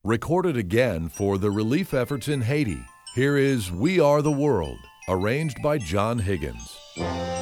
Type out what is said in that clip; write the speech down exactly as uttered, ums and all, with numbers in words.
Recorded again for the relief efforts in Haiti, here is We Are the World, arranged by John Higgins.